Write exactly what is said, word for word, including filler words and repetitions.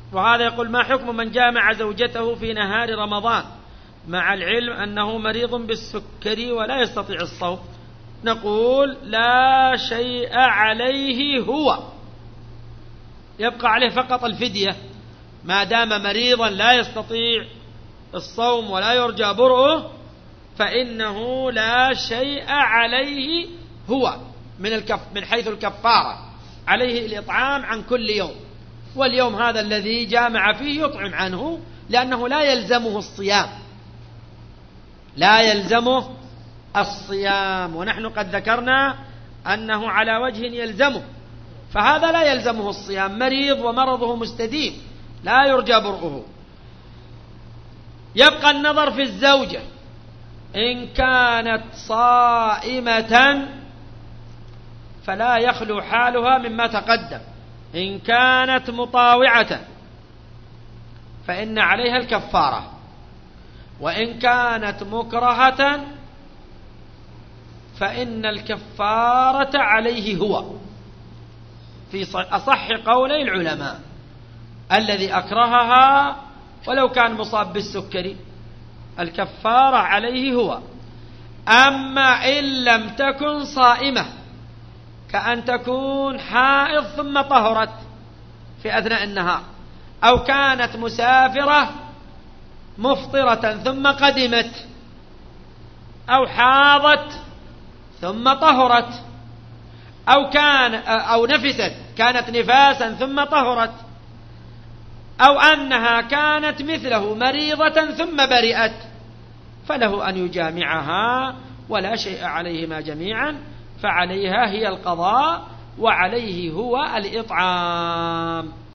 وهذا يقول: ما حكم من جامع زوجته في نهار رمضان مع العلم أنه مريض بالسكري ولا يستطيع الصوم؟ نقول: لا شيء عليه، هو يبقى عليه فقط الفدية ما دام مريضا لا يستطيع الصوم ولا يرجى برؤه، فإنه لا شيء عليه هو من الكف من حيث الكفارة، عليه الإطعام عن كل يوم، واليوم هذا الذي جامع فيه يطعم عنه، لأنه لا يلزمه الصيام لا يلزمه الصيام ونحن قد ذكرنا أنه على وجه يلزمه، فهذا لا يلزمه الصيام، مريض ومرضه مستديم لا يرجى برؤه. يبقى النظر في الزوجة، إن كانت صائمة فلا يخلو حالها مما تقدم، إن كانت مطاوعة فإن عليها الكفارة، وإن كانت مكرهة فإن الكفارة عليه هو، في أصح قولي العلماء. الذي أكرهها ولو كان مصاب بالسكري الكفارة عليه هو. أما إن لم تكن صائمة، كأن تكون حائض ثم طهرت في أثناء النهار، أو كانت مسافرة مفطرة ثم قدمت، أو حاضت ثم طهرت، أو كان أو نفست كانت نفاسا ثم طهرت، أو أنها كانت مثله مريضة ثم برئت، فله أن يجامعها ولا شيء عليهما جميعا، فعليها هي القضاء وعليه هو الإطعام.